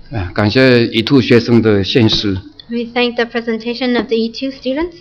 感谢E2学生的献诗。 We thank the presentation of the E2 students.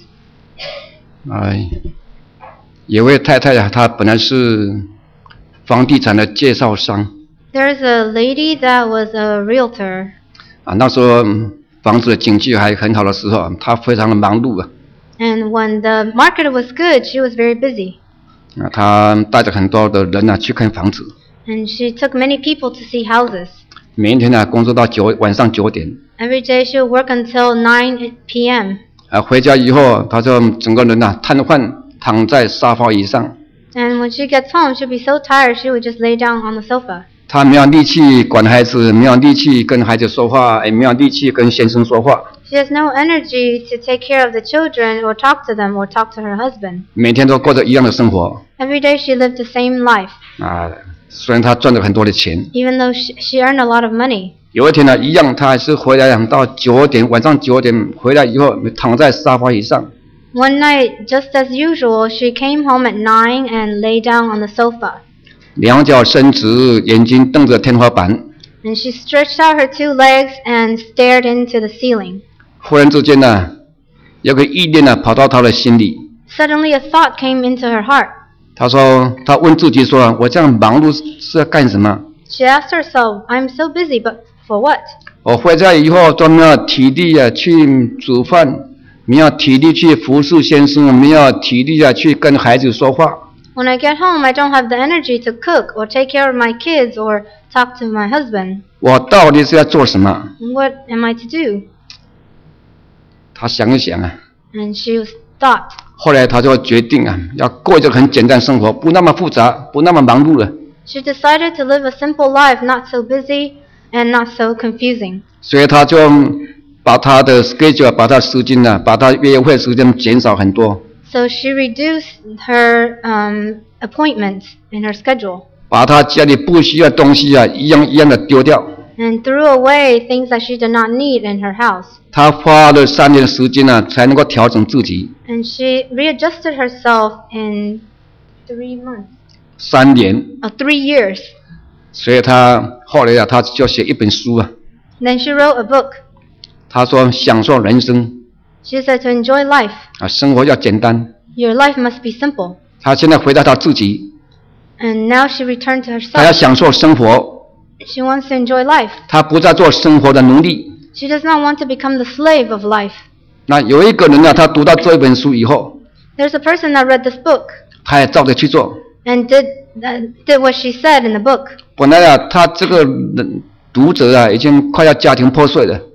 有位太太她本来是房地产的介绍商。 There's a lady that was a realtor. 那时候房子的经济还很好的时候，她非常的忙碌啊。 And when the market was good, she was very busy. 她带着很多的人去看房子。 And she took many people to see houses. 每一天工作到晚上9点。 Every day she would work until 9 p.m. 回家以后，她就整个人瘫痪，躺在沙发椅上。 And when she gets home, she'll be so tired, she would just lay down on the sofa. 她没有力气管孩子，没有力气跟孩子说话，也没有力气跟先生说话。 She has no energy to take care of the children or talk to them or talk to her husband. 每天都过着一样的生活。 Every day she lived the same life. 虽然她赚了很多的钱。 Even though she earned a lot of money. 有一天一样，她还是回来到9点，晚上9点回来以后，躺在沙发椅上。 One night, just as usual, she came home at 9 and lay down on the sofa. 两脚伸直，眼睛瞪着天花板。 And she stretched out her 2 legs and stared into the ceiling. 忽然之间有个意念跑到她的心里。 Suddenly a thought came into her heart. 她问自己说：“我这样忙碌是要干什么？” She asked herself, "I'm so busy, but for what?" 我回家以后都没有体力去煮饭，没有体力去服侍先生，没有体力去跟孩子说话。 When I get home, I don't have the energy to cook or take care of my kids or talk to my husband. 我到底是要做什么？ What am I to do? 她想一想 And she thought. 后来她就决定要过一个很简单的生活，不那么复杂，不那么忙碌了。 She decided to live a simple life, not so busy and not so confusing. 所以她就把她的 schedule， 把她时间把她约会时间减少很多。 So she reduced her appointments in her schedule. 把她家里不需要的东西一样一样的丢掉。 And threw away things that she did not need in her house. 她花了3年的时间才能够调整自己。 And she readjusted herself in 3 months. 3年。 3 years. 所以她后来她就写一本书 Then she wrote a book. 她说享受人生。 She said to enjoy life. 生活要简单。 Your life must be simple. 她现在回到她自己。 And now she returned to herself. 她要享受生活。 She wants to enjoy life. 她不再做生活的奴隶。 She does not want to become the slave of life. 那有一个人他读到这本书以后 There's a person that read this book. 他也照着去做。 And did what she said in the book. 本来他这个读者已经快要家庭破碎了。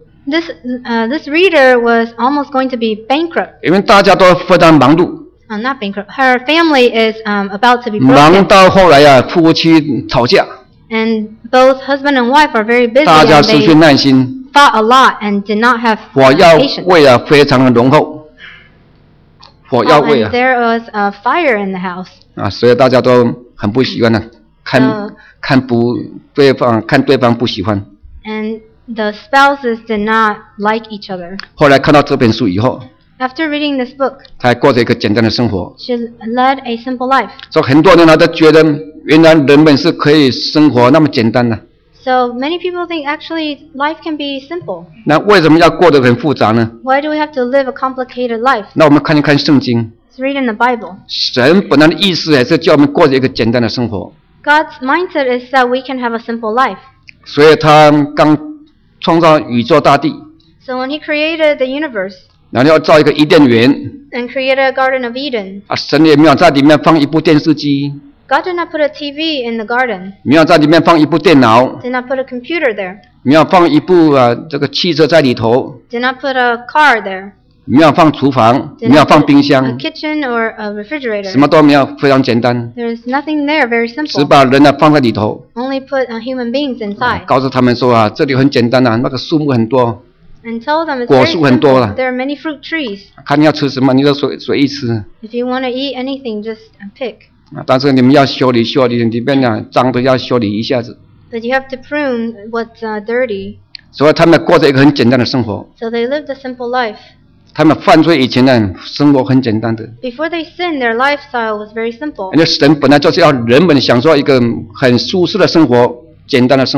This reader was almost going to be bankrupt. 因为大家都非常忙碌。 Not bankrupt. Her family is about to be broken. 忙到后来夫妻吵架。 And both husband and wife are very busy. 大家失去耐心。 Fought a lot and did not have patience. 火药味非常的浓厚。火药味 And there was a fire in the house. 所以大家都很不喜欢看对方不喜欢。 And the spouses did not like each other. 后来看到这本书以后 After reading this book, 他过着一个简单的生活。 she led a simple life. 所以很多人都觉得原来人们是可以生活那么简单的。 So many people think actually life can be simple. 那为什么要过得很复杂呢？ Why do we have to live a complicated life? 那我们看一看圣经。 Let's read in the Bible. 神本来的意思也是叫我们过着一个简单的生活。 God's mindset is that we can have a simple life. 所以他刚创造宇宙大地。 So when He created the universe. 然后要造一个伊甸园。 And created a Garden of Eden. 神也没有在里面放一部电视机。 God did not put a TV in the garden. 没有在里面放一部电脑。 Did not put a computer there. 没有放一部这个汽车在里头。 Did not put a car there. 没有放厨房，没有放冰箱。 A kitchen or a refrigerator. 什么都没有，非常简单。 There's nothing there, very simple. 只把人放在里头。 Only put human beings inside. 告诉他们说这里很简单那个树木很多。 And tell them it's 果 very 树很多 simple. There are many fruit trees. 看你要吃什么，你就随意吃。 If you want to eat anything, just pick. 但是你们要修理，里面脏的要修理一下子。 But you have to prune what's dirty. 所以他们过着一个很简单的生活。 So they lived a simple life. 他们犯罪以前生活很简单的。 Before they sinned, their lifestyle was very simple. 因为神本来就是要人们享受一个很舒适的生活，简单的生活。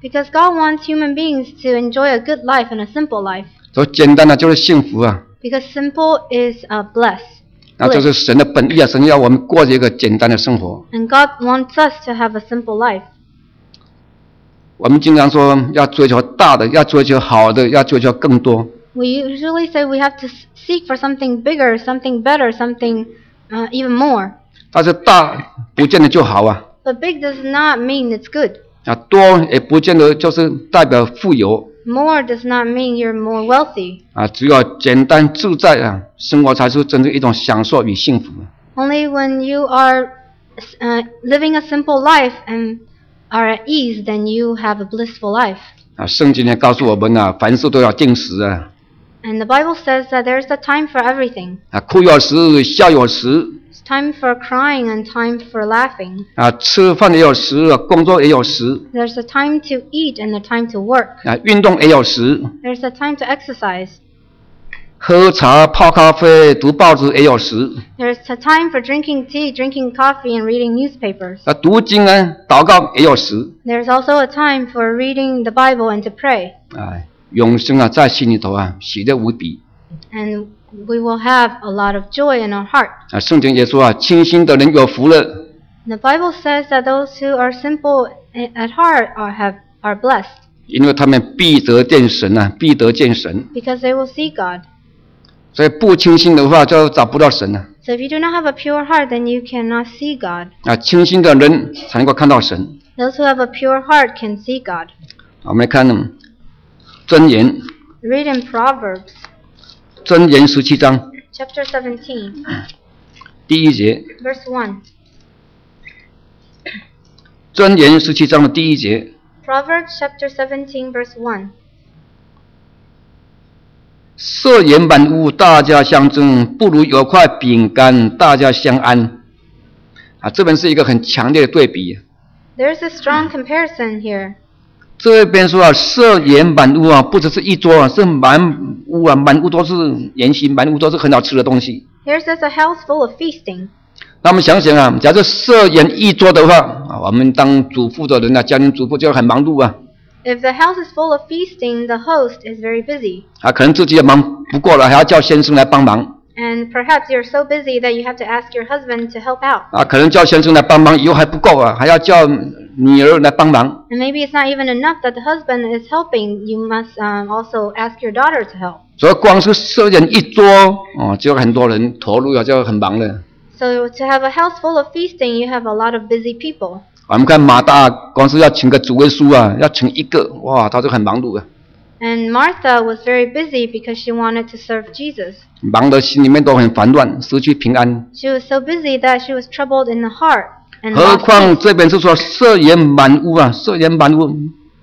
Because God wants human beings to enjoy a good life and a simple life. 所以简单的就是幸福啊。 Because simple is bliss. 那这是神的本意啊，神要我们过一个简单的生活。 And God wants us to have a simple life. 我们经常说要追求大的，要追求好的，要追求更多。 We usually say we have to seek for something bigger, something better, something even more. 但是大不见得就好啊。 But big does not mean it's good. 啊，多也不见得就是代表富有。 More does not mean you're more wealthy. 啊，只有简单自在啊，生活才是真正一种享受与幸福。 Only when you are living a simple life and are at ease, then you have a blissful life. 啊，圣经也告诉我们啊，凡事都要定时啊。 And the Bible says that there's a time for everything. 啊，哭有时，笑有时。 It's time for crying and time for laughing. 啊，吃饭也有时，工作也有时。 There's a time to eat and a time to work. 啊，运动也有时。 There's a time to exercise. 喝茶、泡咖啡、读报纸也有时。 There's a time for drinking tea, drinking coffee, and reading newspapers. 啊，读经啊、祷告也有时。 There's also a time for reading the Bible and to pray. 啊，永生啊，在心里头啊，喜乐无比。 And we will have a lot of joy in our heart. 啊，圣经也说啊，清心的人有福了。 The Bible says that those who are simple at heart are blessed. 因为他们必得见神啊，必得见神。 Because they will see God. 所以不清心的话，就找不到神了。 So if you do not have a pure heart, then you cannot see God. 啊，清心的人才能够看到神。 Those who have a pure heart can see God. 我们来看箴言。 Read in Proverbs. 箴言17章 Chapter 17, 第1节。 verse 1. 箴言17章的第1节。 Proverbs chapter 17, verse 1. 色言满屋，大家相争，不如有块饼干，大家相安。啊，这边是一个很强烈的对比。 There's a strong comparison here. 这边说啊，色言满屋啊，不只是一桌啊，是满屋啊，满屋都是筵席，满屋都是很好吃的东西。 Here says a house full of feasting. 那我们想想啊，假设色言一桌的话啊，我们当主妇的人啊，家庭主妇就很忙碌啊。 If the house is full of feasting, the host is very busy. 啊，可能自己也忙不过了，还要叫先生来帮忙。 And perhaps you're so busy that you have to ask your husband to help out. 啊，可能叫先生来帮忙以后还不够啊，还要叫女儿来帮忙。 And maybe it's not even enough that the husband is helping. You must also ask your daughter to help. 所以光是设人一桌哦，就很多人投入啊，就很忙了。 So to have a house full of feasting, you have a lot of busy people. 我们看马大，光是要请个主耶稣啊，要请一个，哇，他就很忙碌啊。 And Martha was very busy because she wanted to serve Jesus. 忙得心里面都很烦乱，失去平安。 She was so busy that she was troubled in the heart. And 何 lost 况 peace. 这边是说色言满屋啊，色言满屋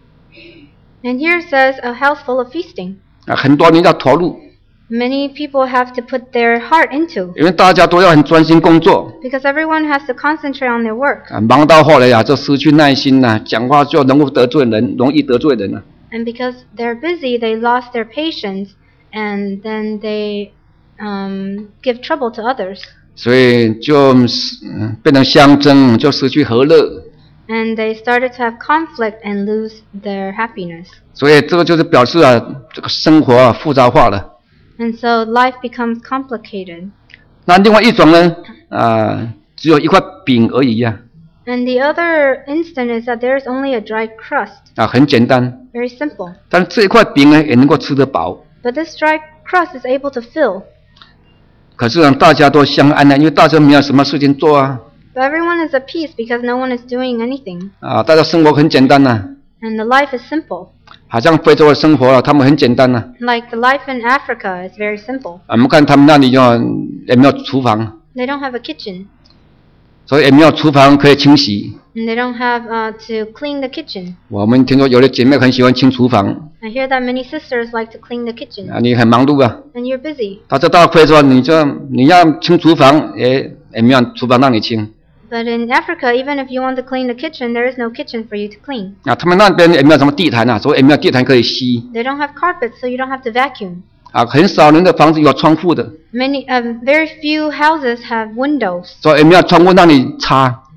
And here it says a house full of feasting. 啊，很多人要投入， Many people have to put their heart into 因为大家都要很专心工作 because everyone has to concentrate on their work. 啊，忙到后来啊，就失去耐心呐、讲话就容易得罪人，容易得罪人啊。 And because they're busy, they lost their patience and then they give trouble to others. 所以就变成相争，就失去和乐。 And they started to have conflict and lose their happiness. 所以这个就是表示啊，这个生活啊复杂化了。 And so life becomes complicated. 那另外一种呢，只有一块饼而已呀、 And the other instant is that there is only a dry crust. 啊，很简单。 Very simple. 但这一块饼呢，也能够吃得饱。 But this dry crust is able to fill. 可是呢，大家都相安呢，因为大家没有什么事情做啊。 But everyone is at peace because no one is doing anything. 啊，大家生活很简单呐、 And the life is simple. 好像非洲的生活啊，他们很简单呐、 Like the life in Africa is very simple. 我们看他们那里也没有厨房， They don't have a kitchen. 所以也没有厨房可以清洗。 And they don't have to clean the kitchen. 我们听说有的姐妹很喜欢清厨房 I hear that many sisters like to clean the kitchen. 啊，你很忙碌啊。 And you're busy. 他这到非洲，你要清厨房，也没有厨房让你清。 But in Africa, even if you want to clean the kitchen, there is no kitchen for you to clean. 啊，他们那边也没有什么地毯啊，所以也没有地毯可以吸 They don't have carpets, so you don't have to vacuum. 啊，很少人的房子有窗户的， Very few houses have windows, 所以也没有窗户让你擦。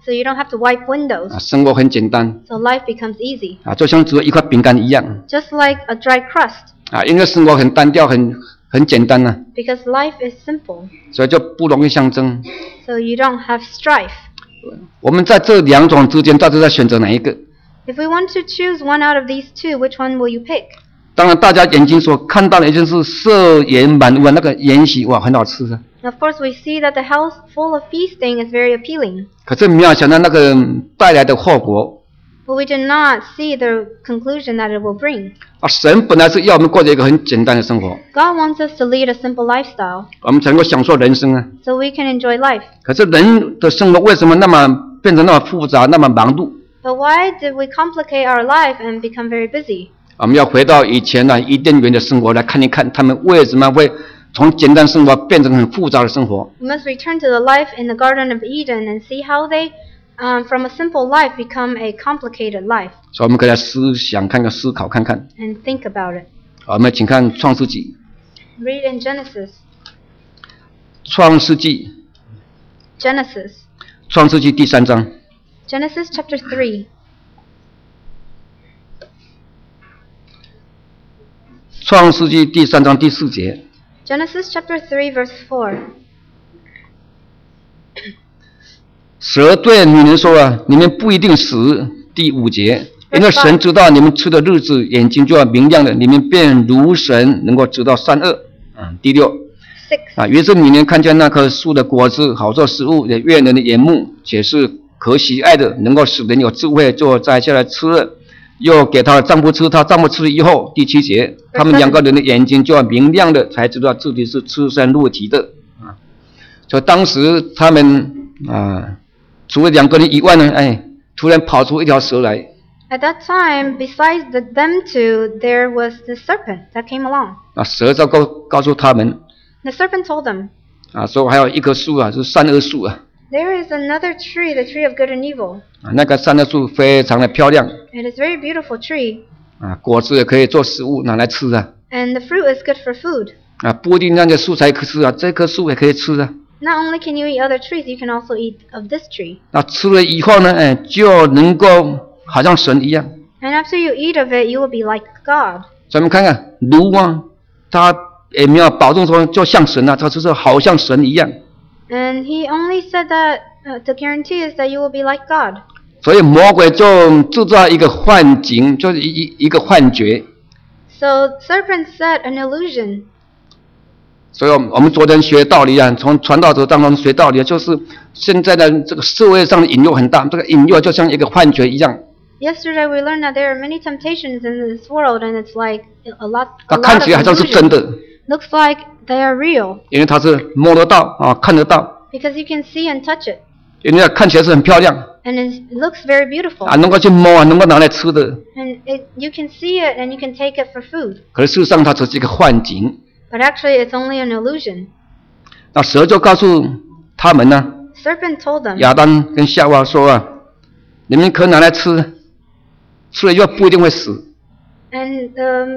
So you don't have to wipe windows. 生活很简单 So life becomes easy. 就像只有一块饼干一样 Just like a dry crust. 因为生活很单调很简单 Because life is simple. 所以就不容易相争 So you don't have strife. 我们在这两种之间到底在选择哪一个 If we want to choose one out of these two, which one will you pick? 当然大家眼睛所看到的一定是色盐满屋那个筵席哇很好吃的 Of course, we see that the house full of feasting is very appealing. 可是没有想到那个带来的后果 But we do not see the conclusion that it will bring. 神本来是要我们过着一个很简单的生活 God wants us to lead a simple lifestyle 我们才能够享受人生 so we can enjoy life. 可是人的生活为什么变成那么复杂那么忙碌 But why did we complicate our life and become very busy? 我们要回到以前伊甸园的生活来看一看他们为什么会从简单生活变成很复杂的生活 We must return to the life in the Garden of Eden and see how they, from a simple life, become a complicated life. 所以我们可以来思想看看思考看看 And think about it. 我们请看创世纪 Read in Genesis. 创世纪 Genesis. 创世纪第3章 Genesis chapter 3. 创世纪第3章第4节 Genesis chapter 3 verse 4. 蛇对女人说你们不一定死第5节因为神知道你们吃的日子眼睛就要明亮了你们便如神能够知道善恶第6 6. 于是女人看见那棵树的果子好做食物也悦人的眼目且是可喜爱的能够使人有智慧就摘下来吃了又给她的丈夫吃她丈夫吃了以后第7节他们2个人的眼睛就要明亮了才知道自己是赤身露体的所以当时他们除了2个人以外呢突然跑出一条蛇来 At that time, besides them two, there was the serpent that came along. 蛇就告诉他们 The serpent told them, 说还有一棵树是善恶树 There is another tree, the tree of good and evil. 那个善恶树非常的漂亮 It is a very beautiful tree. 果子也可以做食物拿来吃 And the fruit is good for food. 不一定那个树才可以吃这棵树也可以吃 Not only can you eat other trees, you can also eat of this tree. 那吃了以后呢就能够好像神一样 And after you eat of it, you will be like God. 所以我们看看炉他也没有保证说就像神他就是好像神一样 And he only said that the guarantee is that you will be like God. 所以魔鬼就制造一个幻境就是一个幻觉 So serpent set an illusion. 所以我们昨天学道理从传道者当中学道理就是现在的这个社会上的引诱很大这个引诱就像一个幻觉一样 Yesterday we learned that there are many temptations in this world and it's like a lot 它看起来好像是真的 Looks like they are real. 因为它是摸得到看得到 Because you can see and touch it. 因为看起来是很漂亮 And it looks very beautiful. 能够去摸能够拿来吃的 And you can see it and you can take it for food. 可是事实上它只是一个幻境 But actually it's only an illusion. 那蛇就告诉他们 Serpent told them, 亚当跟夏娃说你们可以拿来吃吃了以后不一定会死 And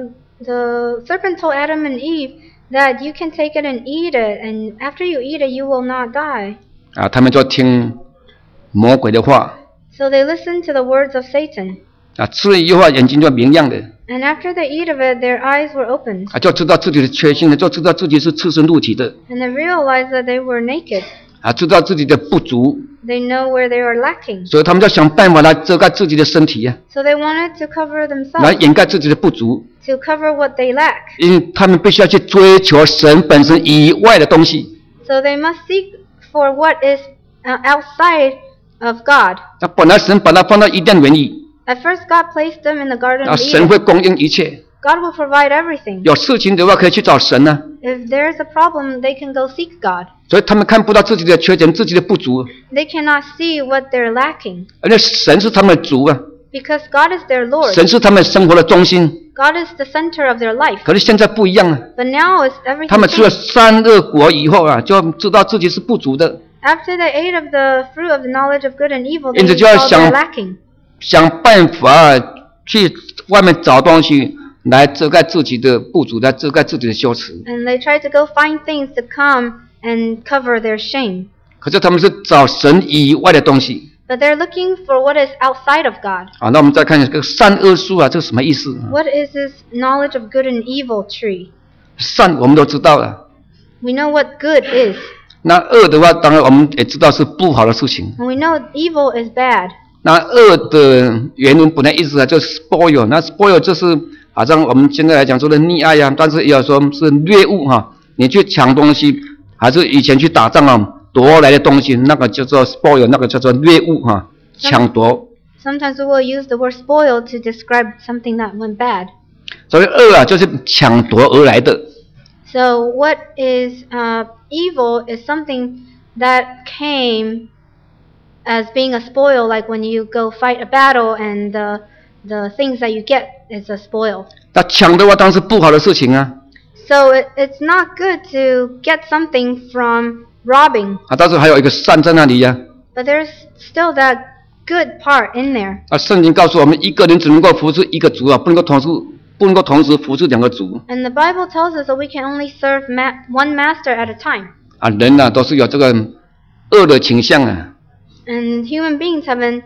the serpent told Adam and Eve that you can take it and eat it, and after you eat it, you will not die. 他们就听魔鬼的话 So they listened to the words of Satan. 吃了以后眼睛就明亮的 And after they eat of it, their eyes were opened. 就知道自己的缺陷了就知道自己是赤身露体的 And they realized that they were naked. 知道自己的不足 They know where they are lacking. 所以他们就想办法来遮盖自己的身体 So they wanted to cover 来 themselves, 掩盖自己的不足 to cover what they lack. 因为他们必须要去追求神本身以外的东西 So they must seek for what is outside of God. 那本来神把它放到伊甸园里 At first, God placed them in the Garden of 神会 Eden. 供应一切 God will provide everything. 有事情的话可以去找神 If there is a problem, they can go seek God. 所以他们看不到自己的缺点自己的不足 They cannot see what they're lacking. 而且神是他们的主 Because God is their Lord. 神是他们生活的中心 God is the center of their life. 可是现在不一样 But now it's everything 他们吃了 changed. 善恶果以后就知道自己是不足的 After they ate of the fruit of the knowledge of good and evil, they 因此就要 saw 想 they're lacking. 想办法去外面找东西来遮盖自己的不足来遮盖自己的羞耻 And they tried to go find things to come and cover their shame. 可是他们是找神以外的东西 But they're looking for what is outside of God. 啊，那我们再看这个善恶树啊，这是什么意思？ What is this knowledge of good and evil tree? 善我们都知道了， We know what good is, 那恶的话，当然我们也知道是不好的事情。 and we know evil is bad. 那恶的原文本来意思啊，就是 spoil， 那 spoil 就是好像我们现在来讲说的溺爱啊，但是也有说是掠物哈，你去抢东西，还是以前去打仗啊夺来的东西，那个叫做 spoil， 那个叫做掠物哈，抢夺。 Sometimes we will use the word spoil to describe something that went bad. 所以恶啊，就是抢夺而来的。 So what is evil is something that came as being a spoil, like when you go fight a battle and the things that you get is a spoil. 那抢的话，当然是不好的事情啊。 So it's not good to get something from robbing, 啊，但是还有一个善在那里呀、 but there's still that good part in there. 啊。圣经告诉我们，一个人只能够服侍一个主啊，不能够同时服侍两个主。 And the Bible tells us that we can only serve one master at a time. 啊，人啊都是有这个恶的倾向啊。 And human beings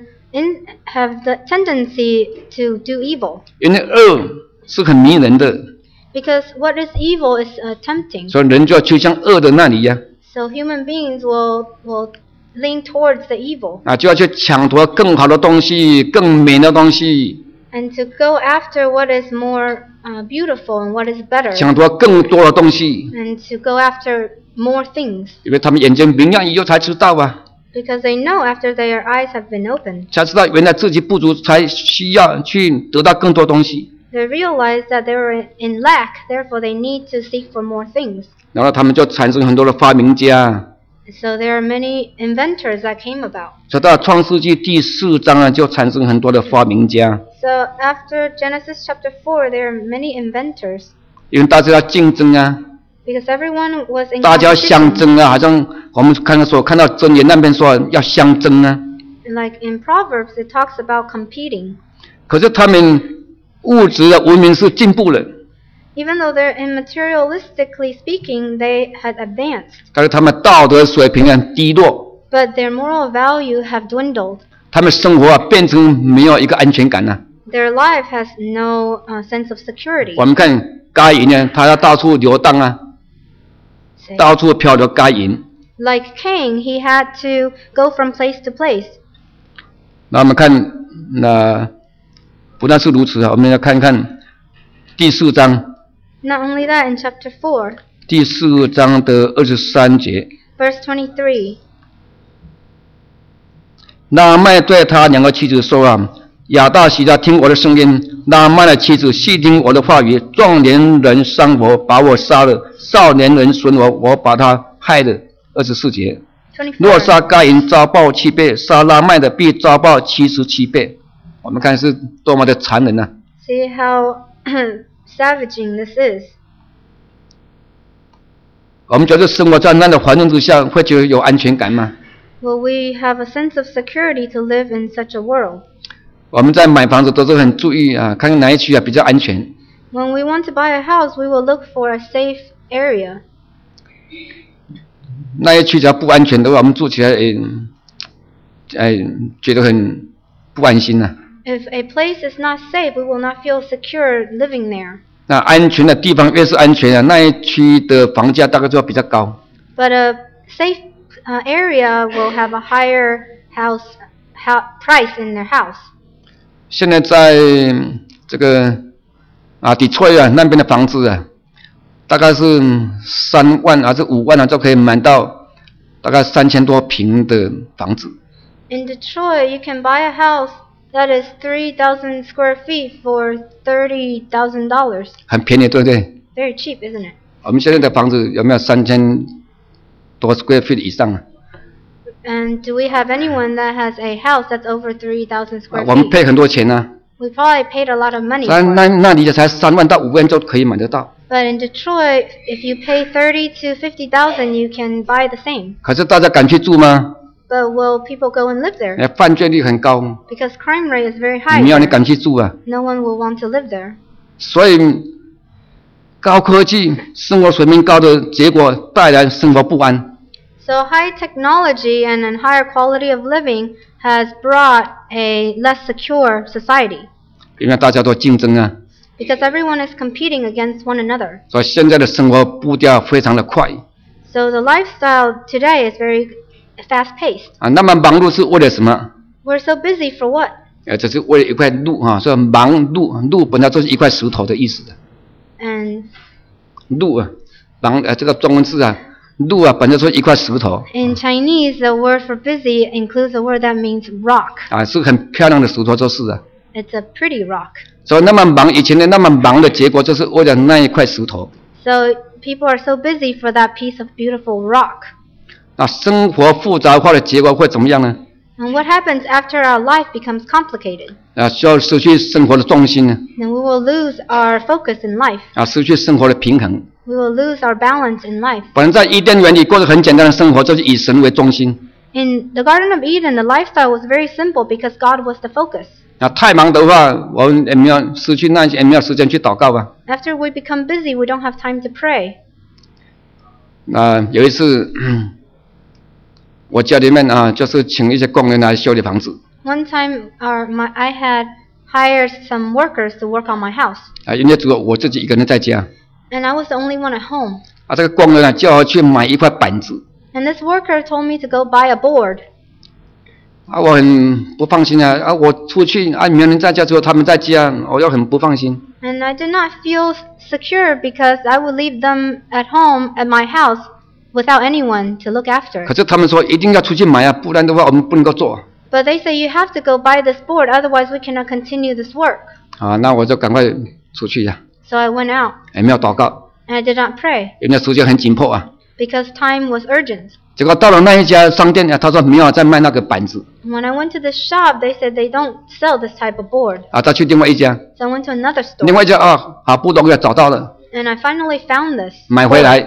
have the tendency to do evil. 因为恶是很迷人的， Because what is evil is tempting. 所以人就要趋向恶的那里呀、 So human beings will lean towards the evil 啊，就要去抢夺更好的东西、更美的东西， and to go after what is more beautiful and what is better 抢夺更多的东西， and to go after more things 因为他们眼睛明亮以后才知道啊， because they know after their eyes have been opened. 才知道原来自己不足，才需要去得到更多东西。 They realize that they were in lack, therefore they need to seek for more things. 然后他们就产生很多的发明家。 So there are many inventors that came about. 所以到创世纪第4章啊，就产生很多的发明家， So after Genesis chapter 4, there are many inventors 因为大家要竞争啊， because everyone was in 大家要相 competition. 争啊，好像我们看到箴言那边说要相争啊。 Like in Proverbs, it talks about competing. 可是他们物质的文明是进步了， Even though they're in materialistically speaking, they had advanced, 但是他们道德水平啊低落， but their moral value have dwindled. 他们生活啊变成没有一个安全感啊。 Their life has no sense of security. 我们看该隐呢，他要到处游荡啊， Say. 到处漂流。该隐， Like Cain, he had to go from place to place. 那我们看那不但是如此啊，我们要看看第4章。 Not only that, in chapter 4, 第4章的23节， verse 23, 拿麦对他2个妻子说啊，亚大西拉听我的声音，拿麦的妻子细听我的话语，壮年人伤我，把我杀了；少年人损我，我把他害了。24节，若杀该隐遭报7倍，杀拉麦的必遭报77倍。我们看是多么的残忍啊！ See how savaging this is. 我们觉得生活在那样的环境之下，会觉得有安全感吗？ Will we have a sense of security to live in such a world? 我们在买房子都是很注意啊，看看哪一区啊比较安全。 When we want to buy a house, we will look for a safe area. 那一区只要不安全的话，我们住起来觉得很不安心呐、啊。 If a place is not safe, we will not feel secure living there. 那安全的地方越是安全啊，那一区的房价大概就要比较高。 But a safe area will have a higher price in their house. 现在在这个底特律啊那边的房子啊，大概是3万还是5万啊，就可以买到大概3000多平的房子。 In Detroit, you can buy a house that is 3,000 square feet for $30,000. 很便宜，对不对？ Very cheap, isn't it? 我们现在的房子有没有3000多 square feet 以上啊？ And do we have anyone that has a house that's over 3,000 square 我们 feet? 配很多钱啊， We probably paid a lot of money for it. 那里的才3万到5万就可以买得到。 But in Detroit, if you pay 30 to 50,000, you can buy the same. 可是大家敢去住吗？ But will people go and live there? 犯罪率很高， Because crime rate is very high 你 there. 敢去住啊？ No one will want to live there. 所以高科技、生活水平高的结果带来生活不安。 So So high technology and a higher quality of living has brought a less secure society 因为大家都竞争啊， because everyone is competing against one another. 所以现在的生活步调非常的快 So the lifestyle today is very fast-paced. 啊。那么忙碌是为了什么？ We're so busy for what? 这是为了一块路啊，所以忙碌，路本来就是一块石头的意思的。 And 路啊，这个中文字啊，路啊，本来就是一块石头 in Chinese, the word for busy includes a word that means rock. 啊，是很漂亮的石头就是啊。 It's a pretty rock. 所以那么忙，以前的那么忙的结果，就是为了那一块石头。 So people are so busy for that piece of beautiful rock. 那生活复杂化的结果会怎么样呢？ And what happens after our life becomes complicated? 啊，需要失去生活的重心呢， Then we will lose our focus in life. 啊，失去生活的平衡。 We will lose our balance in life. 本来在伊甸园里过着很简单的生活，就是以神为中心。 In the Garden of Eden, the lifestyle was very simple because God was the focus. 那太忙的话，我们也没有失去耐心，也没有时间去祷告啊。 After we become busy, we don't have time to pray. 有一次，我家里面啊，就是请一些工人来修理房子 One time, I had hired some workers to work on my house, 啊，因为只有我自己一个人在家 and I was the only one at home. 啊。这个工人啊，叫我去买一块板子 And this worker told me to go buy a board. 啊，我很不放心啊。我出去啊，没有人在家，只有他们在家，我又很不放心。 And I did not feel secure because I would leave them at home at my house without anyone to look after. 可是他们说一定要出去买啊，不然的话我们不能够做 But they say you have to go buy this board, otherwise we cannot continue this work. 啊。那我就赶快出去呀、 So I went out 也没有祷告， and I did not pray 因为时间很紧迫啊。 because time was urgent. 结果到了那一家商店啊，他说没有在卖那个板子 When I went to the shop, they said they don't sell this type of board. 啊。再去另外一家， So I went to another 另 store 外一家啊，好不容易找到了， and I finally found this 买回来，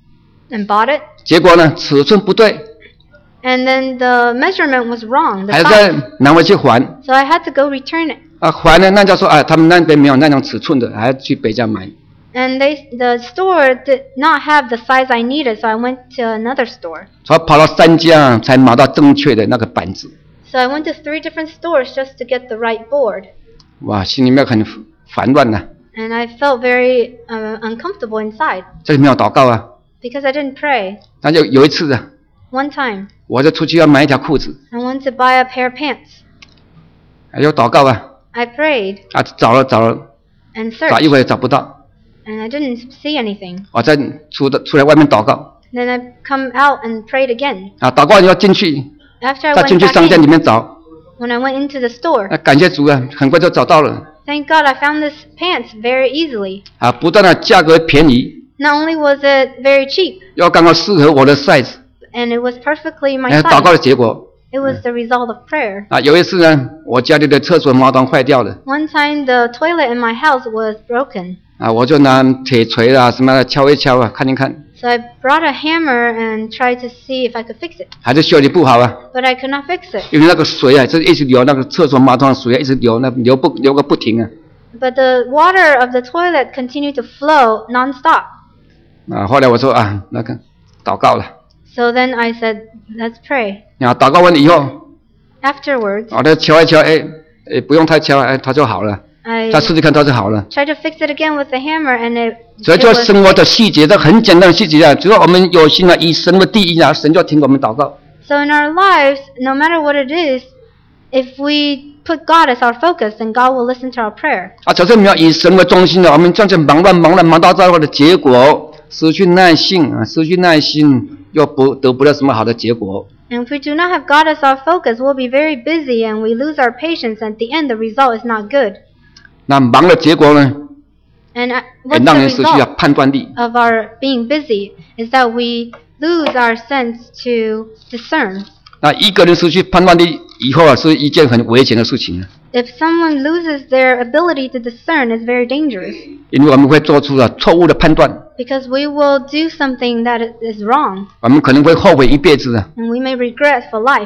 and bought it. 结果呢尺寸不对， And then the measurement was wrong, the 还在 size. 拿回去还 So I had to go return it. 啊。还了那家说啊，他们那边没有那种尺寸的，还要去别家买 And the store did not have the size I needed, so I went to another store. 所以跑到3家才买到正确的那个板子。 So I went to 3 different stores just to get the right board. 哇，心里面很烦乱呐、 And I felt very uncomfortable inside 这里没有祷告啊。 because I didn't pray. 那就有一次啊， One time, 我就出去要买一条裤子， I went to buy a pair of pants. 还有祷告啊， I prayed 啊找了 and 找一 searched, 会也找不到， and I didn't see anything. 我再出来外面祷告 Then I come out and prayed again. 啊，祷告完要进去， After I 再 went 进去 back 商店里 in, 面找， when I went into the store, 啊感谢主啊，很快就找到了 thank God I found this pants very easily. 啊，不但的价格便宜， Not only was it very cheap, 又刚好适合我的 size， and it was perfectly my 祷告 size. 的结果 It was the result of prayer. 啊。有一次呢，我家里的厕所马桶坏掉了 One time the toilet in my house was broken. 啊，我就拿铁锤啊什么的敲一敲啊，看一看， So I brought a hammer and tried to see if I could fix it. 还是修理不好啊。 But I could not fix it. 因为那个水啊，就是一直流，那个厕所马桶的水啊，一直流，流个不停啊。 But the water of the toilet continued to flow nonstop. 啊，后来我说啊，那个祷告了， So then I said, let's pray. 啊，祷告完以后， Afterwards, 啊，他敲一敲，哎，不用太敲，哎，他就好了。 I 他试试看，他就好了。 tried to fix it again with the hammer and it 所以就 was 生活的细节，这很简单的细节啊，只要我们有心啊，以神为第一啊，神就听我们祷告。 So in our lives, no matter what it is, if we put God as our focus, then God will listen to our prayer. 啊，假设没有以神为中心的，我们这样子忙到最后的结果，失去耐性啊，失去耐心，又得不到什么好的结果。 And if we do not have God as our focus, we'll be very busy and we lose our patience. At the end, the result is not good. 那忙的结果呢， And 也 what's 让 the 人失去 result 判断力。 of our being busy is that we lose our sense to discern. 那一个人失去判断力以后啊，是一件很危险的事情啊， If someone loses their ability to discern, it's very dangerous 因为我们会做出错误的判断， because we will do something that is wrong 我们可能会后悔一辈子啊。 and we may regret for life.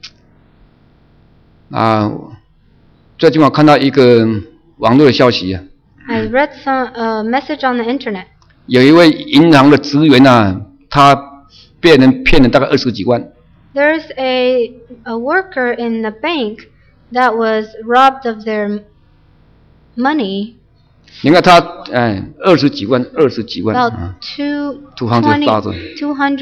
啊，最近我看到一个网络的消息啊， I read some message on the internet. 有一位银行的职员啊，他被人骗了大概20几万。 There's a worker in the bank that was robbed of their money. 你看他20几万，20几万 About 啊 $200,000.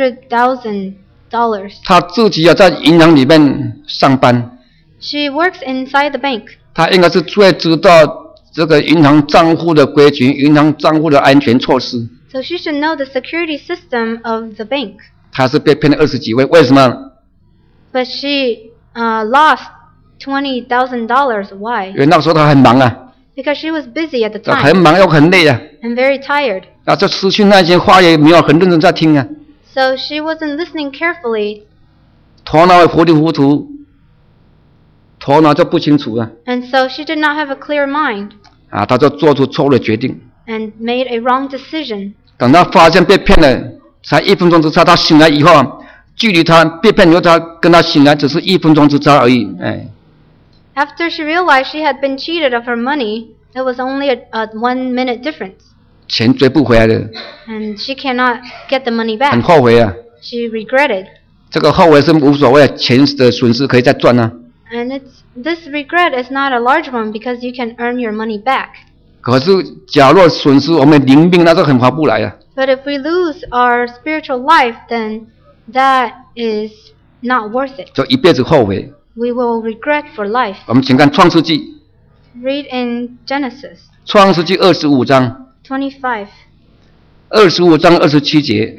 他自己在银行里面上班， She works inside the bank. 他应该是最知道这个银行账户的规矩、银行账户的安全措施。 So she should know the security system of the bank. 他是被骗了20几万，为什么？ But she lost $20,000. Why? 因为那个时候他很忙啊， Because she was busy at the 他很 time 忙又很累啊， and very tired. 那就失去那些话也没有很认真在听啊， So she wasn't listening carefully, 头脑糊里糊涂，头脑就不清楚了 and so she did not have a clear mind 啊，他就做出错误的决定。 and made a wrong decision. 等他发现被骗了，才1分钟之差，他醒来以后啊，距离他被骗以后，他跟他醒来只是1分钟之差而已，哎， After she realized she had been cheated of her money, it was only a 1 minute difference, 钱追不回来了， and she cannot get the money 很 back. 后悔啊。 She regretted, 这个后悔是无所谓，钱的损失可以再赚啊。 and this regret is not a large one because you can earn your money back. 可是假若损失我们灵命，那是很划不来啊。 But if we lose our spiritual life, then that is not worth it. 就一辈子后悔。 We will regret for life. 我们请看创世纪， Read in Genesis 创世纪25章 25, ，25章27节，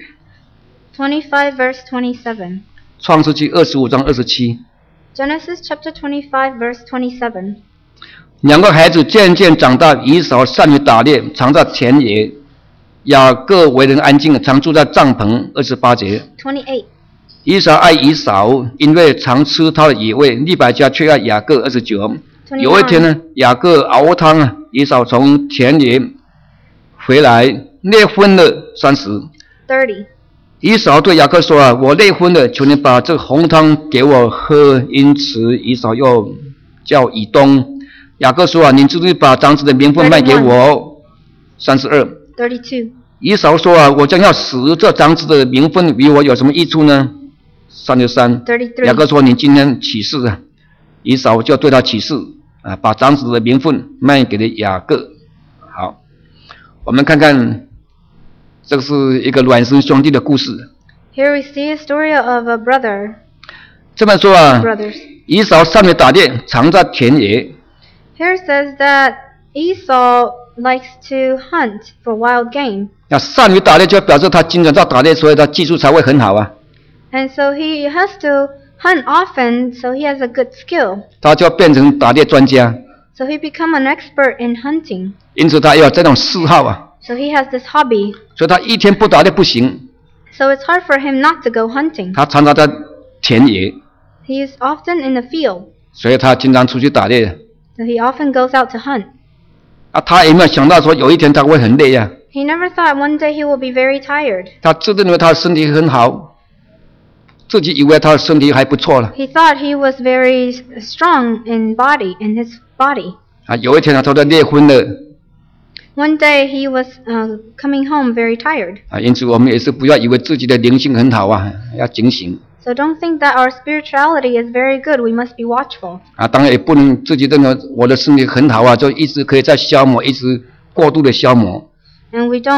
25 verse 27. 创世纪25章27。 Genesis chapter 25 verse 27. 2个孩子渐渐长大，以扫善于打猎，常在田野；雅各为人安静，常住在帐篷。28节， 28. 以扫爱以扫，因为常吃他的野味；利百加却爱雅各。29。有一天呢，雅各熬汤啊，以扫从田野回来，累昏了。30。 30. 以扫对雅各说啊，我累昏了，求你把这红汤给我喝。因此以扫又叫以东。雅各说啊，你自己把长子的名分卖给我。32。 32. 以扫说啊，我将要死，这长子的名分与我有什么益处呢？33。 雅各 33. 说，你今天起誓啊。以扫就对他起誓啊，把长子的名分卖给了雅各。好，我们看看，这是一个孪生兄弟的故事。 Here we see a story of a brother. 这么说啊， Brothers. 以扫善于打猎，常在田野。 Here it says that Esau likes to hunt for wild game. 那善于打猎就表示他经常在打猎，所以他技术才会很好啊。 And so he has to hunt often, so he has a good skill. 他就变成打猎专家， So he become an expert in hunting. 因此他也有这种嗜好啊。 So he has this hobby. 所以他一天不打猎不行， So it's hard for him not to go hunting. 他常常在田野， He is often in the field. 所以他经常出去打猎。 So he often goes out to hunt. 啊，他有没有想到说有一天他会很累啊？ He never thought one day he will be very tired. 他自认为他的身体很好，自己以为他的身体还不错了。 He thought he was very strong in his body. 啊，有一天他在猎昏了 One day he was coming home very tired. 啊，因此我们也是不要以为自己的灵性很好啊，要警醒 So don't think that our spirituality is very good. We must be watchful. 啊。当然也不能自己认为我的身体很好啊，就一直可以在消磨，一直过度的消磨。 And we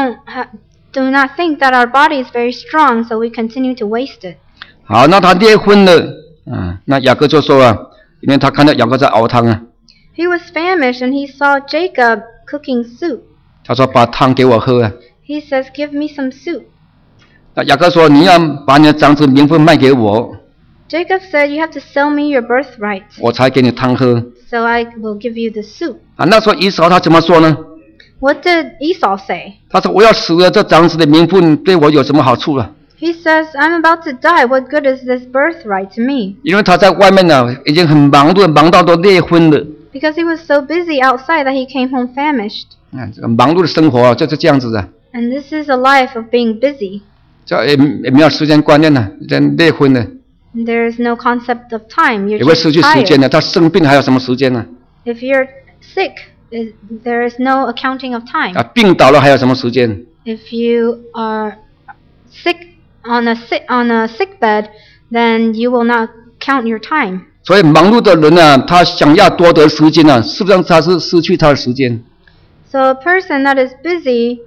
do not think that our body is very strong, so we continue to waste it. 好，那他猎昏了，那雅各就说啊，因为他看到雅各在熬汤啊， He was famished and he saw Jacob cooking soup. 他说把汤给我喝啊。 He says, "Give me some soup." 那雅各说你要把你的长子名分卖给我， Jacob said, "You have to sell me your birthright, 我才给你汤喝 so I will give you the soup." 啊。那时候以扫他怎么說呢？ What did Esau say? 他说我要死了，这长子的名分对我有什么好处了？ He says, "I'm about to die. What good is this birthright to me?" 因为他在外面呢，已经很忙碌，忙到都累昏了。 Because he was so busy outside that he came home famished. 这个忙碌的生活就是这样子的， And this is a life of being busy. 这也没有时间观念了，人累昏了， There is no concept of time. You're 也会 just 失去时间 tired. 的。他生病还有什么时间呢？ If you're sick, there is no accounting of time. 病倒了还有什么时间？ If you are sick on a sick bed, then you will not count your time. 所以忙碌的人呢，他想要多得时间呢，事实上他是失去他的时间。 So a person that is busy,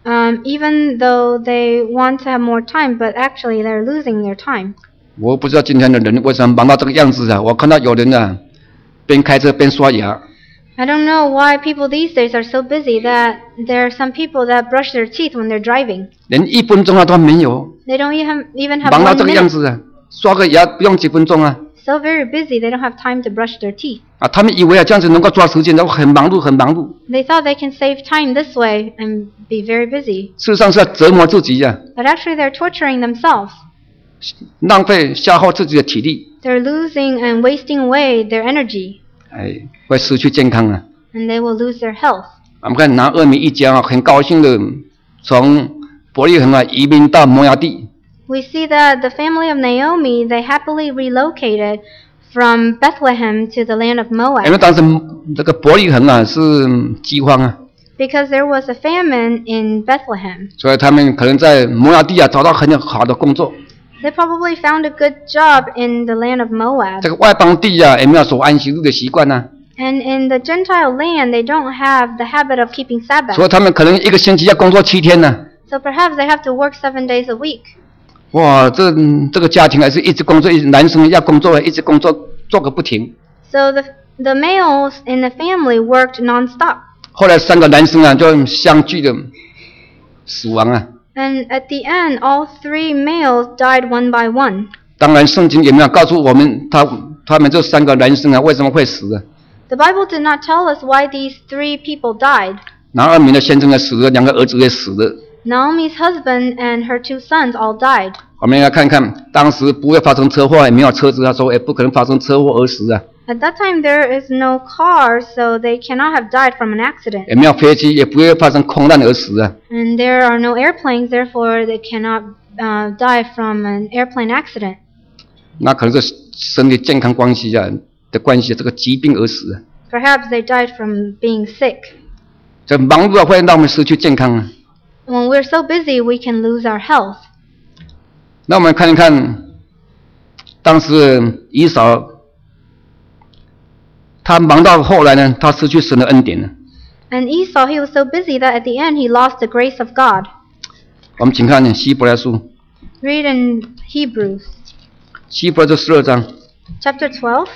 even though they want to have more time, but actually they're losing their time. 我不知道今天的人为什么忙到这个样子啊！我看到有人啊，边开车边刷牙。 I don't know why people these days are so busy that there are some people that brush their teeth when they're driving. 连1分钟都没有。 They don't even have 忙到 1 这个样 minute. 子啊，刷个牙不用几分钟啊！ So very busy, they don't have time to brush their teeth. 啊，他们以为啊这样子能够抓时间，然后很忙碌，很忙碌。 They thought they can save time this way and be very busy. 事实上是要折磨自己呀、 But actually they're torturing themselves. 浪费消耗自己的体力， They're losing and wasting away their energy, 哎，会失去健康啊。 and they will lose their health. 我们看拿俄米一家啊，很高兴的从伯利恒啊移民到摩崖地。 We see that the family of Naomi, they happily relocated from Bethlehem to the land of 因 Moab 为当时这个伯利恒啊是饥荒啊， because there was a famine in Bethlehem. 所以他们可能在摩崖地啊找到很好的工作。 They probably found a good job in the land of Moab. 这个外邦地啊也没有守安息日的习惯呢、 And in the Gentile land, they don't have the habit of keeping 所 Sabbath. 以他们可能1个星期要工作7天呢、 So perhaps they have to work 7 days a week. 哇，这个家庭还是一直工作，男生要工作，一直工作做个不停。 So the males in the family worked nonstop. 后来3个男生啊就相继的死亡啊。 And at the end, all 3 males died one by one. 当然，圣经也没有告诉我们他们这3个男生啊为什么会死啊？ The Bible did not tell us why these 3 people died. 拿俄米的先生也死了，2个儿子也死了。 Naomi's husband and her 2 sons all died. 我们来看看，当时不会发生车祸，也没有车子，他说也不可能发生车祸而死啊， At that time, there is no car, so they cannot have died from an accident. 也没有飞机，也不会发生空难而死啊。 And there are no airplanes, therefore they cannot die from an airplane accident. 那可能是身体健康关系的关系，这个疾病而死啊。 Perhaps they died from being sick. 这忙碌啊会让我们失去健康啊。 When we're so busy, we can lose our health. 那我们看一看，当时以扫他忙到后来呢，他失去神的恩典了。 And Esau, he was so busy that at the end he lost the grace of God. 我们请看希伯来书， Read in Hebrews 希伯来书12章， chapter 12.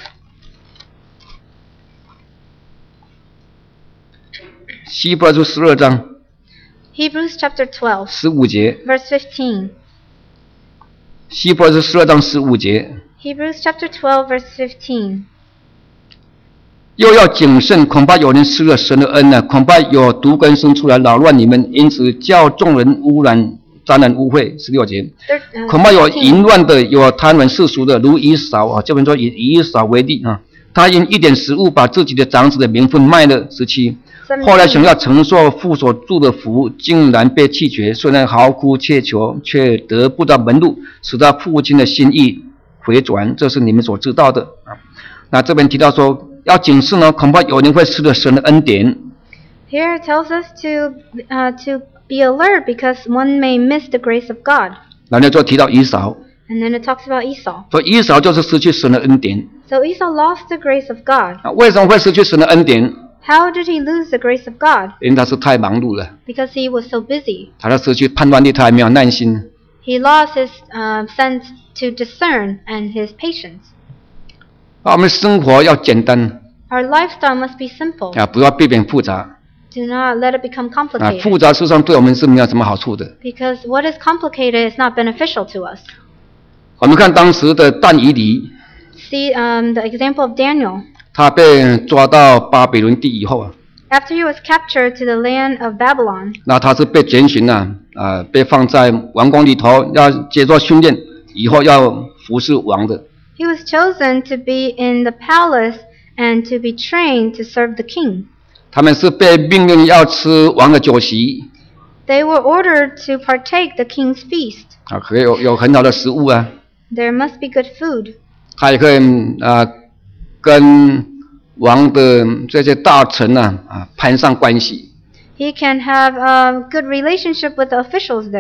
希伯来书12章 Hebrews chapter 12, 15节， verse 15. 希伯来书12章15节， Hebrews chapter 12, verse 15. 又要谨慎，恐怕有人失了神的恩呢，恐怕有毒根生出来扰乱你们，因此叫众人污染、沾染污秽。16节，恐怕有淫乱的，有贪婪世俗的，如以扫啊，这边说以以扫为例啊，他因一点食物把自己的长子的名分卖了。17，后来想要承受父所祝的福，竟然被弃绝，虽然嚎哭切求，却得不到门路，使他父亲的心意回转，这是你们所知道的啊。那这边提到说要谨慎呢，恐怕有人会失了神的恩典。 Here it tells us to be alert because one may miss the grace of God. 然后就提到以扫， And then it talks about Esau. 说以扫就是失去神的恩典。 So Esau lost the grace of God. 啊，为什么会失去神的恩典？ How did he lose the grace of God? 因为他是太忙碌了， Because he was so busy. 他失去判断力，他还没有耐心。 He lost his sense to discern and his patience. 啊，我们生活要简单 Our lifestyle must be simple. 啊，不要避免复杂 Do not let it become 啊， complicated. 复杂事实上对我们是没有什么好处的。 Because what is complicated is not beneficial to us. 我们看当时的但以理， See the example of Daniel. 他被抓到巴比伦地以后啊， After he was captured to the land of Babylon, 那他是被拣选了啊，被放在王宫里头，要接受训练，以后要服侍王的。 he was chosen to be in the palace and to be trained to serve the king. 他们是被命令要吃王的酒席 They were ordered to partake the king's feast. 啊，可以有很好的食物啊， There must be good food. 他也可以跟王的这些大臣攀上关系， He can have a good relationship with the officials there.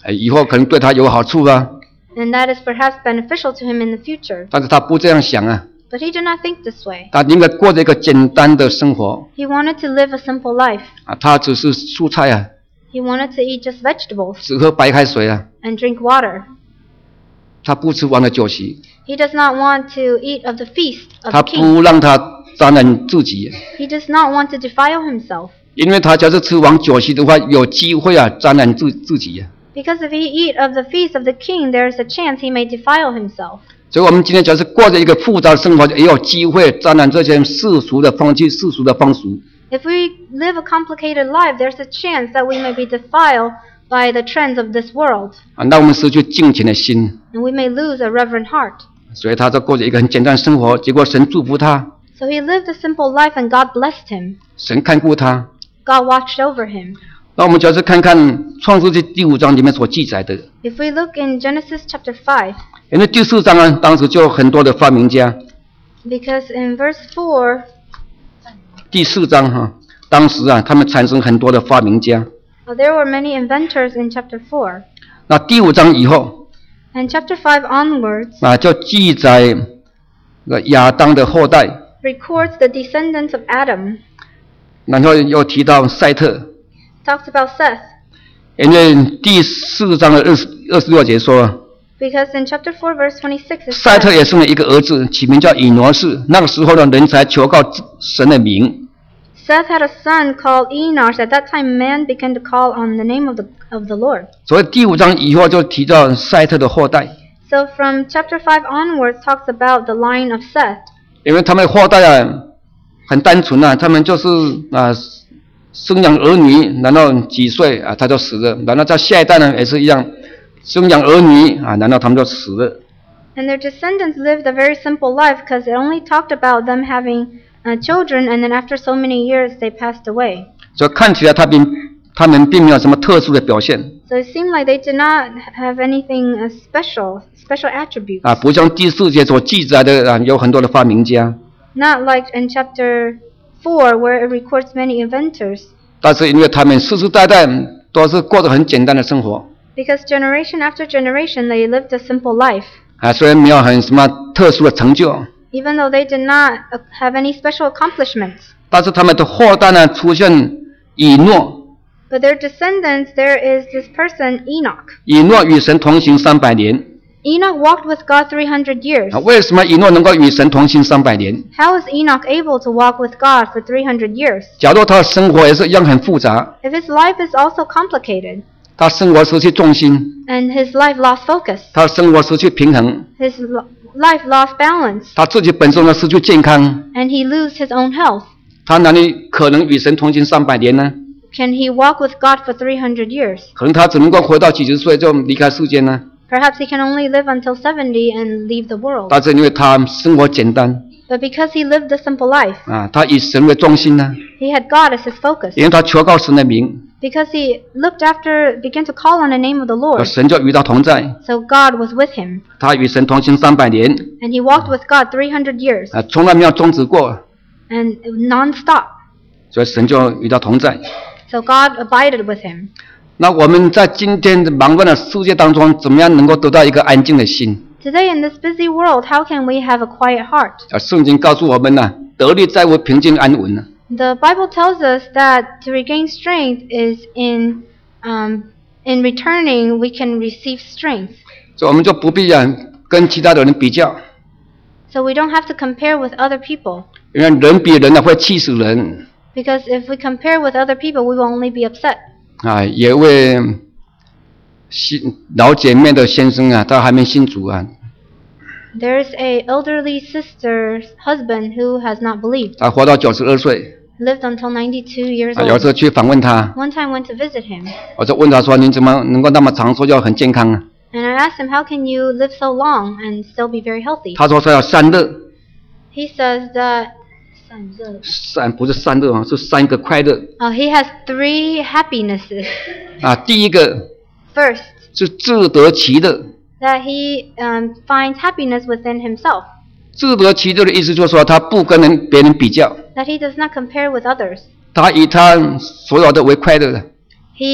以后可能对他有好处啊， and that is perhaps beneficial to him in the future. 但是他不这样想啊， But he did not think this way. 他应该过着一个简单的生活 He wanted to live a simple life. 啊，他只是蔬菜啊， He wanted to eat just vegetables 只喝白开水啊， and drink water. 他不吃王的酒席， He does not want to eat of the feast of 他 the king. 不让他沾染自己， He does not want to defile himself. 因为他假设吃王酒席的话，有机会啊沾染自己啊。 Because if he eat of the feast of the king, there is a chance he may defile himself. 所以我们今天假设过着一个复杂的生活，也有机会沾染这些世俗的风气、世俗的风俗。 If we live a complicated life, there's a chance that we may be defiled by the trends of this world, 啊，让我们失去敬虔的心。 and we may lose a reverent heart. 所以他在过着一个很简单的生活，结果神祝福他， So he lived a simple life and God blessed him. 神看顾他。 God watched over him. 那我们假设看看创世纪第5章里面所记载的， If we look in Genesis chapter 5, 因为第4章啊，当时就有很多的发明家。 because in verse 4, 第4章哈、当时啊，他们产生很多的发明家。 there were many inventors in chapter 4. 那第5章以后 And chapter 5 onwards 啊，就记载那亚当的后代， records the descendants of Adam. 然后又提到赛特， Talks about Seth. 因为第4章的26节说， Because in chapter 4 verse 26 it 赛特 says, 也生了一个儿子，起名叫以挪士。那个时候呢，人才求告神的名。 Seth had a son called Enosh. At that time man began to call on the name of the Lord. 所以第5章以后就提到赛特的后代， So from chapter 5 onwards talks about the line of Seth. 因为他们的后代啊很单纯啊，他们就是啊生养儿女，然后几岁啊他就死了，然后在下一代呢也是一样，生养儿女啊，然后他们就死了。 And their descendants lived a very simple life because it only talked about them having children, and then after so many years they passed away. 所以看起来他们并没有什么特殊的表现 So it seemed like they did not have anything special attributes. 啊，不像第4节所记载的啊，有很多的发明家。 Not like in chapter 4 where it records many inventors. 但是因为他们世世代代都是过着很简单的生活 Because generation after generation they lived a simple life. 啊，虽然没有很什么特殊的成就， Even though they did not have any special accomplishments. 但是他们的后代呢出现以诺， But their descendants, there is this person, Enoch. 以诺与神同行300年 Enoch walked with God 300 years. 啊。为什么以诺能够与神同行300年？ How is Enoch able to walk with God for 300 years? 假如他的生活也是一样很复杂， If his life is also complicated, 他生活失去重心， and his life lost focus, 他的生活失去平衡， his life lost balance, 他自己本身呢失去健康， and he lose his own health, 他哪里可能与神同行300年呢？ can he walk with God for 300 years? 可能他只能够活到几十岁就离开世界呢？ Perhaps he can only live until 70 and leave the world. 但是因为他生活简单 But because he lived a simple life, 啊，他以神为中心呢， he had God as his focus. 因为他求告神的名， Because he began to call on the name of the 而 Lord. 神就与他同在， So God was with him. 他与神同行300年 And he walked with God 300 years. 啊，从来没有终止过， And non-stop. 所以神就与他同在。 So God abided with him. 那我们在今天的忙乱的世界当中，怎么样能够得到一个安静的心？ Today in this busy world, how can we have a quiet heart? 啊，圣经告诉我们呢，得力在乎平静安稳呢。 The Bible tells us that to regain strength is in returning we can receive strength. 所以我们就不必跟其他的人比较， So we don't have to compare with other people. 因为人比人呢会气死人 Because if we compare with other people, we will only be upset. 啊。有一位老姐妹的先生啊，他还没信主啊， There's a elderly sister's husband who has not believed. 他活到92岁 Lived until 92 years 啊。有时候 old. 去访问他， One time went to visit him. 我就问他说：“您怎么能够那么长寿又很健康啊 And I asked him, how can you live so long and still be very？” healthy? 他说：“他要3乐， He says that 不是3乐啊，是3个快乐 he has 3 happinesses. 啊。第一个 First, 是自得其乐， that he finds happiness within himself. 自得其乐的意思就是说，他不跟别人比较， That he does not compare with others. 他以他所有的为快乐的。” He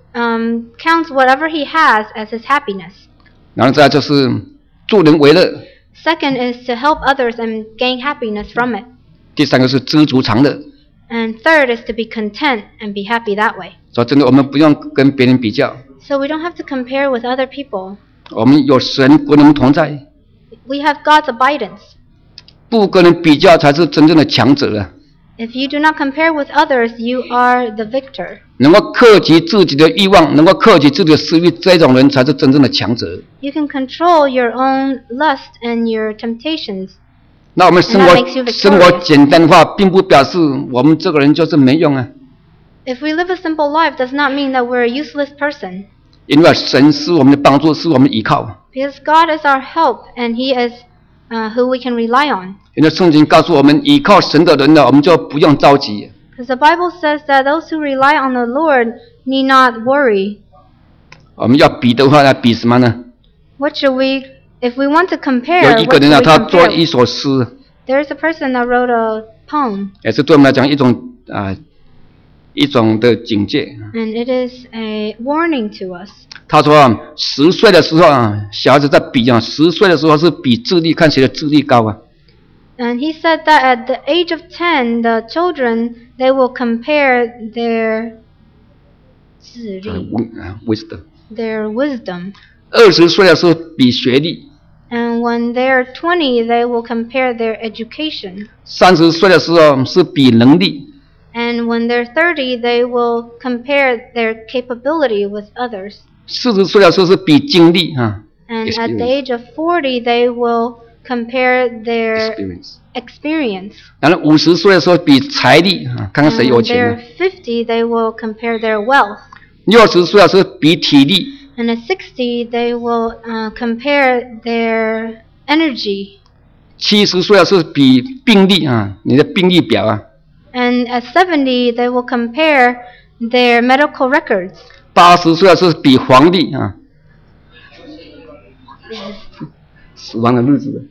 counts whatever he has as his happiness. 然后再来就是助人为乐， Second is to help others and gain happiness from it. 第三个是知足常乐。 And third is to be content and be happy that way. 所以真的我们不用跟别人比较， So we don't have to compare with other people. 我们有神跟我们同在， We have God's abidance. 不跟人比较才是真正的强者啊！ If you do not compare with others, you are the victor. 能够克己自己的欲望，能够克己自己的私欲，这种人才是真正的强者。 You can control your own lust and your temptations. 那我们生 And that makes you 活 victorious. 生活简单化，并不表示我们这个人就是没用啊！ If we live a simple life, does not mean that we're a useless person. 因为神是我们的帮助，是我们的依靠。 Because God is our help, and He is who we can rely on. 因为圣经告诉我们，依靠神的人呢，我们就不用着急。 Because the Bible says that those who rely on the Lord need not worry. 我们要比的话呢，比什么呢？ What should we, if we want to compare, 有一个 what 人 should 啊， we 他做 compare? 一首诗， There is a person that wrote a poem, 也是对我们来讲一种的警戒。 and it is a warning to us. 他说啊，10岁的时候啊，小孩子在比啊，10岁的时候是比智力，看谁的智力高啊。 And he said that at the age of 10, the children, they will compare their 智力, wisdom。 their wisdom. 20岁的时候比学历， And when they're 20, they will compare their education. 30岁的时候是比能力， And when they're 30, they will compare their capability with others. 40岁的时候是比经历啊 And at the age of 40, they will compare their ，experience。 experience. 然后50岁的时候比财力啊，看看谁 And 有 when 钱 they're 啊。 50, they will compare their wealth. 60岁的时候比体力， And at 60, they will compare their energy. 70岁的时候比病历啊，你的病历表啊。 And at 70, they will compare their medical records. 80岁的时候比皇帝啊，死亡的日子，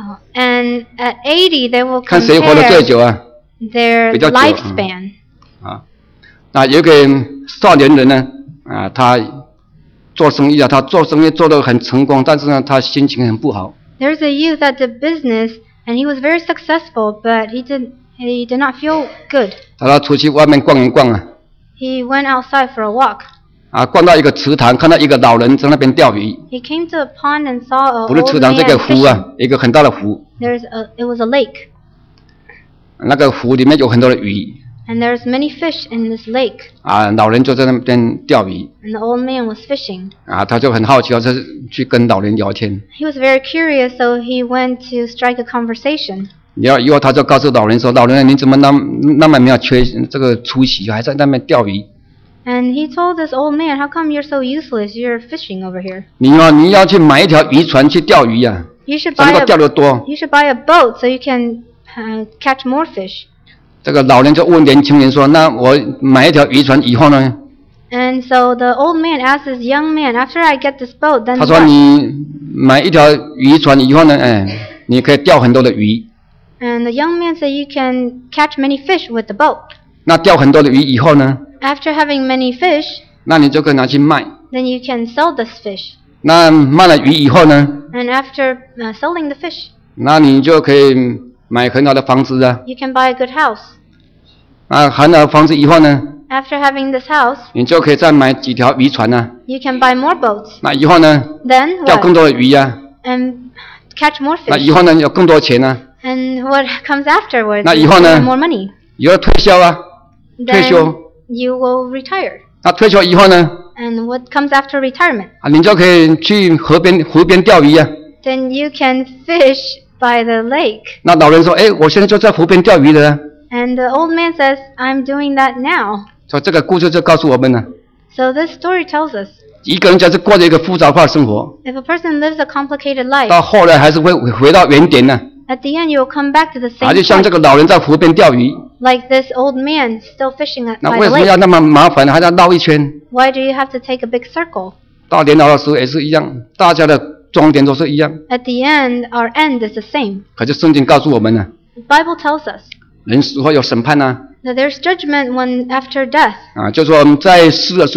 And at 80, they will 看谁活得最 compare 久啊。 their 比较久， lifespan. 啊，那有个少年人呢，啊，他做生意啊，他做生意做得很成功，但是呢，他心情很不好。 There's a youth that did business, and he was very successful, but he did not feel good. 他出去外面逛一逛啊， He went outside for a walk. 啊，逛到一个池塘，看到一个老人在那边钓鱼， He came to a pond and saw an 不是 old 池塘， man 这个湖 fishing. 啊，一个很大的湖， It was a lake, 那个湖里面有很多的鱼， and there's many fish in this lake. 啊，老人就在那边钓鱼， And the old man was fishing. 啊，他就很好奇，就去跟老人聊天。 He was very curious, so he went to strike a conversation. 以后他就告诉老人说：“老人，你怎么那么没有这个出息，还在那边钓鱼？ And he told this old man, "How come you're so useless? You're fishing over here. 你要去买一条渔船去钓鱼呀、 You should 才能 buy 够钓 a 得多。 you should buy a boat so you can catch more fish." 这个老人就问年轻人说：“那我买一条渔船以后呢？” And so the old man asked this young man, "After I get this boat, then 他说：“ what?" 你买一条渔船以后呢，你可以钓很多的鱼。 And the young man said, "You can catch many fish with the boat. 那钓很多的鱼以后呢， After having many fish, 那你就可以拿去卖。 then you can sell this fish. 那卖了鱼以后呢， And after selling the fish, 那你就可以买很好的房子啊。 you can buy a good house. 啊，很好的房子以后呢， After having this house, 你就可以再买几条渔船啊。 you can buy more boats. 那以后呢， Then 钓更 what? 多的鱼呀、 And catch more 那 fish. 以后呢，有更多钱啊。 And what comes afterwards? 那 is 以后呢？ more money. 以后退休啊，退 Then 休。 you will retire. 那退休以后呢， And what comes after retirement? 啊，你就可以去湖边钓鱼啊。 Then you can fish by the lake. 那老人说：“哎，我现在就在湖边钓鱼的啊。 And the old man says, "I'm doing that now." ” 所以这个故事就告诉我们了， So this story tells us, 一个人假是过着一个复杂化的生活， if a person lives a complicated life, 到后来还是会回到原点呢。 at the end you will come back to the 啊， same 就像这 point. 个老人在湖边钓鱼， Like this old man still fishing by 那 the 为什么要 lake. 那么麻烦呢？还要绕一圈？ Why do you have to take a big circle? 到年老的时候也是一样，大家的终点都是一样。 At the end, our end is the same. 可是圣经告诉我们呢， The Bible tells us 人死后有审判呐。 that there's judgment when after death. 啊，就说我们在世的时候，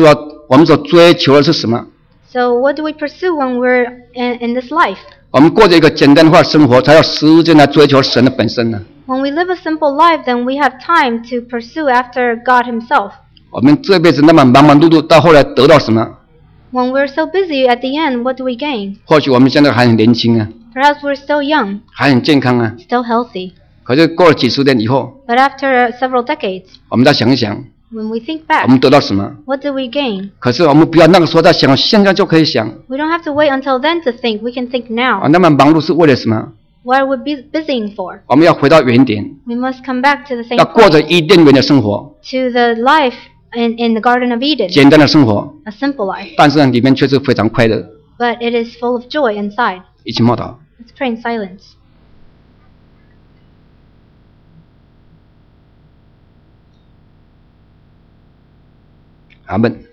我们所追求的是什么？ So what do we pursue when we're in this life? 我们过着一个简单化的生活，才有时间来追求神的本身呢。 When we live a simple life, then we have time to pursue after God Himself. 我们这辈子那么忙忙碌碌，到后来得到什么？ When we're so busy, at the end, what do we gain? 或许我们现在还很年轻啊， Perhaps we're still young, 还很健康啊， still healthy. 可是过了几十年以后， But after several decades, 我们再想一想， when we think 我们 back, 得到什么？ what did we gain? 可是我们不要那个时候再想，现在就可以想 We don't have to wait until then to think. We can think 啊， now. 那么忙碌是为了什么？ What are we busying for? 我们要回到原点， We must come back to the same 要过 place, 着伊甸园的生活， to the life in the Garden of Eden, 简单的生活， a simple life. 但是呢，里面却是非常快乐。 But it is full of joy inside. 一起默祷。 Let's pray in silence. 阿门。